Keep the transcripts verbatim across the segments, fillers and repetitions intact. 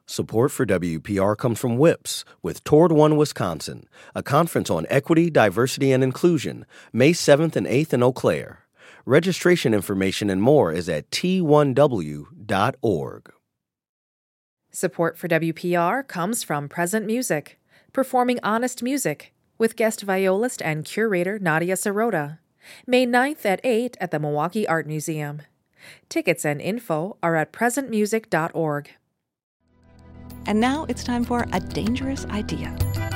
Support for W P R comes from WHIPS with Toward One Wisconsin, a conference on equity, diversity, and inclusion, May seventh and eighth in Eau Claire. Registration information and more is at T one W dot org. Support for W P R comes from Present Music, performing honest music, with guest violist and curator Nadia Sirota, May ninth at eight at the Milwaukee Art Museum. Tickets and info are at present music dot org. And now it's time for A Dangerous Idea.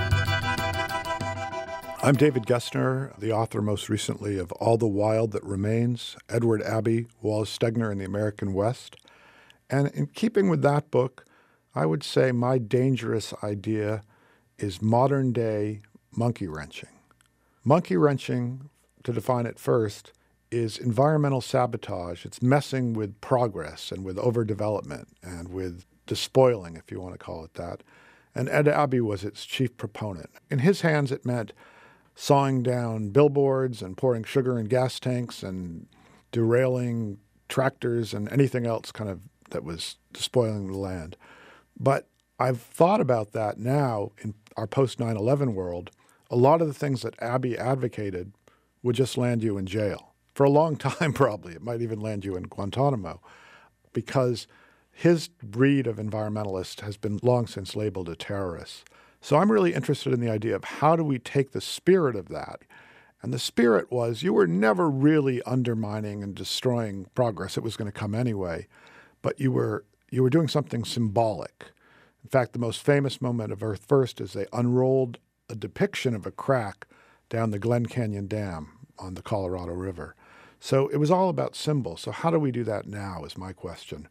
I'm David Gessner, the author most recently of All the Wild That Remains, Edward Abbey, Wallace Stegner in the American West. And in keeping with that book, I would say my dangerous idea is modern-day monkey wrenching. Monkey wrenching, to define it first, is environmental sabotage. It's messing with progress and with overdevelopment and with despoiling, if you want to call it that. And Ed Abbey was its chief proponent. In his hands, it meant sawing down billboards and pouring sugar in gas tanks and derailing tractors and anything else kind of that was despoiling the land. But I've thought about that now in our post nine eleven world. A lot of the things that Abbey advocated would just land you in jail. For a long time, probably. It might even land you in Guantanamo, because his breed of environmentalist has been long since labeled a terrorist. So I'm really interested in the idea of how do we take the spirit of that? And the spirit was you were never really undermining and destroying progress. It was going to come anyway. But you were you were doing something symbolic. In fact, the most famous moment of Earth First is they unrolled a depiction of a crack down the Glen Canyon Dam on the Colorado River. So it was all about symbols. So how do we do that now is my question.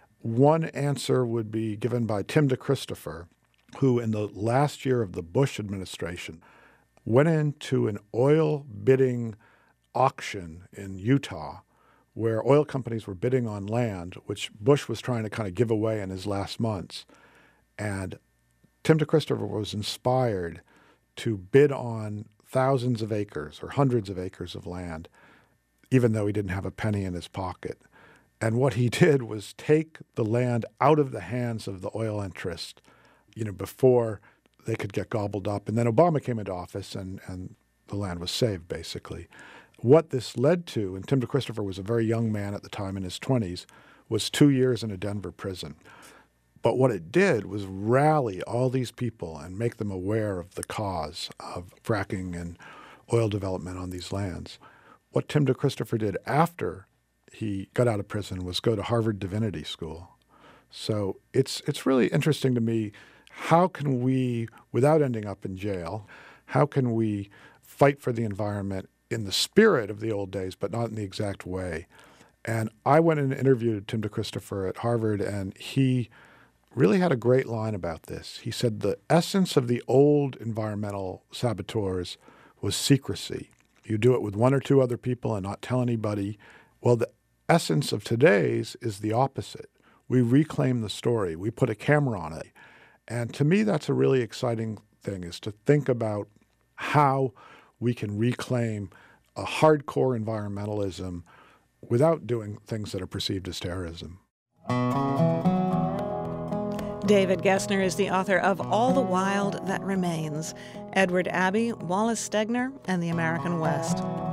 One answer would be given by Tim DeChristopher, who in the last year of the Bush administration went into an oil bidding auction in Utah where oil companies were bidding on land, which Bush was trying to kind of give away in his last months. And Tim DeChristopher was inspired to bid on thousands of acres or hundreds of acres of land, even though he didn't have a penny in his pocket. And what he did was take the land out of the hands of the oil interest, you know, before they could get gobbled up. And then Obama came into office and, and the land was saved, basically. What this led to, and Tim DeChristopher was a very young man at the time in his twenties, was two years in a Denver prison. But what it did was rally all these people and make them aware of the cause of fracking and oil development on these lands. What Tim DeChristopher did after he got out of prison was go to Harvard Divinity School. So it's it's really interesting to me, how can we, without ending up in jail, how can we fight for the environment in the spirit of the old days, but not in the exact way? And I went and interviewed Tim DeChristopher at Harvard, and he really had a great line about this. He said the essence of the old environmental saboteurs was secrecy. You do it with one or two other people and not tell anybody. Well, the essence of today's is the opposite. We reclaim the story. We put a camera on it. And to me, that's a really exciting thing, is to think about how we can reclaim a hardcore environmentalism without doing things that are perceived as terrorism. David Gessner is the author of All the Wild That Remains, Edward Abbey, Wallace Stegner, and the American West.